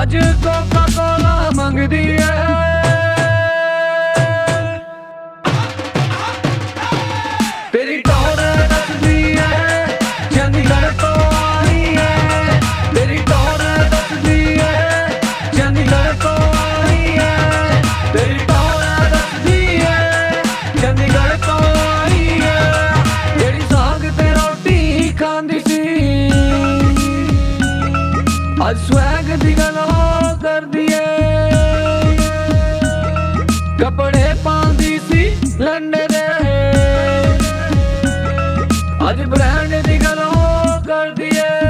ਅੱਜ ਕੋਕਾ ਕੋਲਾ ਮੰਗਦੀ ਏ। ਤੇਰੀ ਟੌਰ ਦੱਸਦੀ ਏ ਚੰਡੀਗੜ੍ਹ ਤੋਂ ਆਈ ਏ। ਤੇਰੀ ਟੌਰ ਦੱਸਦੀ ਏ ਚੰਡੀਗੜ੍ਹ ਤੋਂ ਆਈ ਏ। ਤੇਰੀ ਟੌਰ ਦੱਸਦੀ ਏ ਚੰਡੀਗੜ੍ਹ ਤੋਂ ਆਈ ਏ। ਜਿਹੜੀ ਸਾਗ ਤੇ ਰੋਟੀ ਖਾਂਦੀ ਸੀ ਅੱਜ ਸਵੈਗ ਦੀ ਗੱਲ ਕਰਦੀ ਏ। ਕੱਪੜੇ ਪਾਉਂਦੀ ਸੀ ਲੰਡੇ ਦੇ ਅੱਜ ਬ੍ਰਾਂਡ ਦੀ ਗੱਲ ਕਰਦੀ ਏ।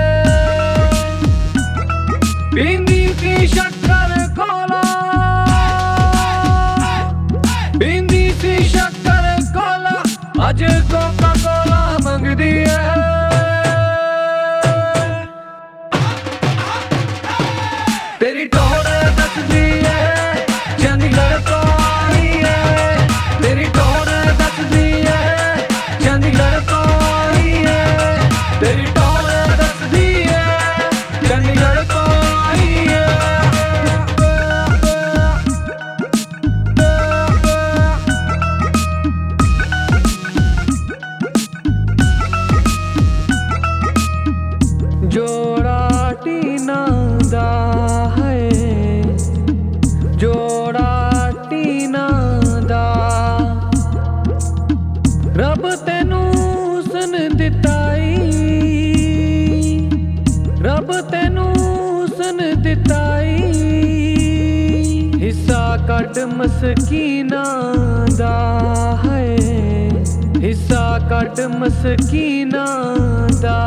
ਪੀਂਦੀ ਸੀ ਸ਼ੱਕਰ ਕੋਲਾ, ਪੀਂਦੀ ਸੀ ਸ਼ੱਕਰ ਕੋਲਾ ਅੱਜ ਕੋਕਾ ਕੋਲਾ ਮੰਗਦੀ ਏ। ਤੇਰੀ ਟੌਰ ਦੱਸਦੀ ਏ ਚੰਡੀਗੜ੍ਹ ਤੋਂ ਆਈ ਏ। ਤੇਰੀ ਟੌਰ ਦੱਸਦੀ ਏ ਚੰਡੀਗੜ੍ਹ ਤੋਂ ਆਈ ਏ। ਤੇਰੀ ਟੌਰ ਦੱਸਦੀ ਏ ਚੰਡੀਗੜ੍ਹ ਤੋਂ ਆਈ ਏ। ਜੋੜਾ ਟੀਨਾ ਦਾ ਹੈ, ਜੋੜਾ ਟੀਨਾ ਦਾ ਰੱਬ ਤੈਨੂੰ ਹੁਸਨ ਦਿੱਤਾ ਈ, ਰੱਬ ਤੈਨੂੰ ਹੁਸਨ ਦਿੱਤਾ ਈ। ਹਿੱਸਾ ਕੱਢ ਮਸਕੀਨਾ ਦਾ ਹੈ, ਹਿੱਸਾ ਕੱਢ ਮਸਕੀਨਾ ਦਾ।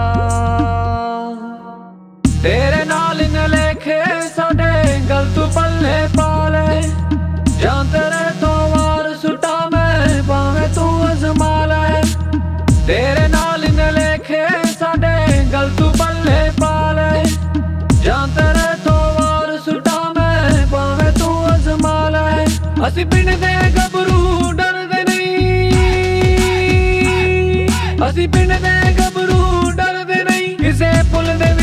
ਤੇਰੇ ਨਾਲ ਨਲੇਖੇ ਸਾਡੇ ਗਲਤ ਪੱਲੇ ਪਾ ਲੈ। ਜਾਂ ਤੇਰੇ ਤੋਂ ਵਾਰ ਸੁਟਾ ਮੈਂ ਭਾਵੇਂ ਤੂੰ ਅਜ਼ਮਾ ਲੈ। ਤੇਰੇ ਨਾਲ ਨਲੇਖੇ ਸਾਡੇ ਗਲਤ ਪੱਲੇ ਪਾ ਲੈ। ਜਾਂ ਤੇਰੇ ਤੋਂ ਵਾਰ ਸੁਟਾ ਮੈਂ ਭਾਵੇਂ ਤੂੰ ਅਜ਼ਮਾ ਲੈ। ਅਸੀਂ ਪਿੰਡ ਦੇ ਗੱਭਰੂ ਡਰਦੇ ਨਹੀਂ, ਅਸੀਂ ਪਿੰਡ ਦੇ ਗੱਭਰੂ ਡਰਦੇ ਨਹੀਂ ਕਿਸੇ ਪੁੱਲ ਦੇ